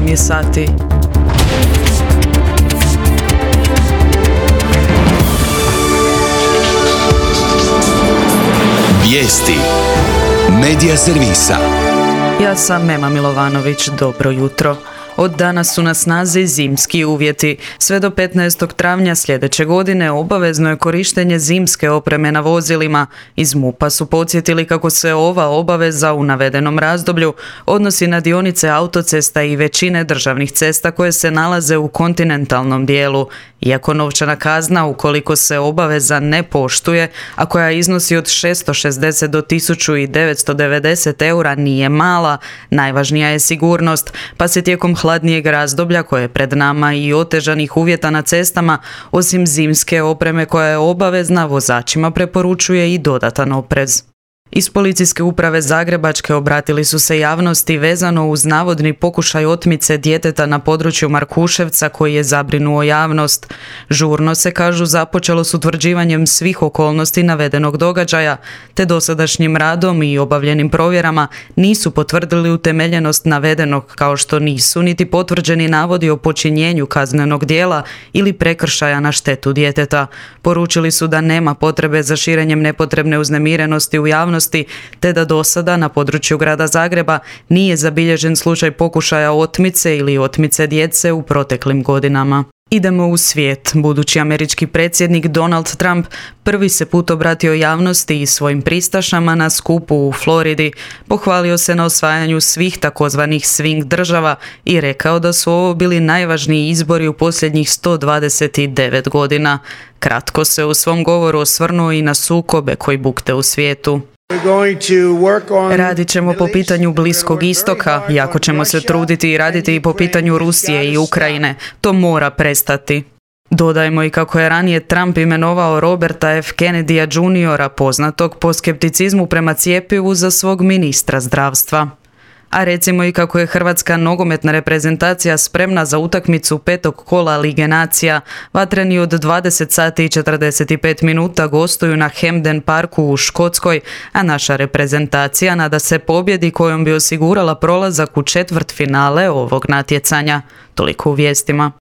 je sati. Vijesti Medija servisa. Ja sam Mema Milovanović, dobro jutro. Od danas su na snazi zimski uvjeti. Sve do 15. travnja sljedeće godine obavezno je korištenje zimske opreme na vozilima. Iz MUP-a su podsjetili kako se ova obaveza u navedenom razdoblju odnosi na dionice autocesta i većine državnih cesta koje se nalaze u kontinentalnom dijelu. Iako novčana kazna ukoliko se obaveza ne poštuje, a koja iznosi od 660 do 1990 eura nije mala, najvažnija je sigurnost, pa se tijekom hladnijeg razdoblja koje je pred nama i otežanih uvjeta na cestama, osim zimske opreme koja je obavezna, vozačima preporučuje i dodatan oprez. Iz Policijske uprave Zagrebačke obratili su se javnosti vezano uz navodni pokušaj otmice djeteta na području Markuševca koji je zabrinuo javnost. Žurno se, kažu, započelo s utvrđivanjem svih okolnosti navedenog događaja, te dosadašnjim radom i obavljenim provjerama nisu potvrdili utemeljenost navedenog, kao što nisu niti potvrđeni navodi o počinjenju kaznenog djela ili prekršaja na štetu djeteta. Poručili su da nema potrebe za širenjem nepotrebne uznemirenosti u javnosti, te da do sada na području grada Zagreba nije zabilježen slučaj pokušaja otmice ili otmice djece u proteklim godinama. Idemo u svijet. Budući američki predsjednik Donald Trump prvi se put obratio javnosti i svojim pristašama na skupu u Floridi. Pohvalio se na osvajanju svih takozvanih swing država i rekao da su ovo bili najvažniji izbori u posljednjih 129 godina. Kratko se u svom govoru osvrnuo i na sukobe koji bukte u svijetu. Radit ćemo po pitanju Bliskog istoka, jako ćemo se truditi i raditi i po pitanju Rusije i Ukrajine. To mora prestati. Dodajmo i kako je ranije Trump imenovao Roberta F. Kennedya Jr., poznatog po skepticizmu prema cjepivu, za svog ministra zdravstva. A recimo i kako je hrvatska nogometna reprezentacija spremna za utakmicu petog kola Lige nacija. Vatreni od 20 sati i 45 minuta gostuju na Hampden Parku u Škotskoj, a naša reprezentacija nada se pobjedi kojom bi osigurala prolazak u četvrtfinale ovog natjecanja. Toliko u vijestima.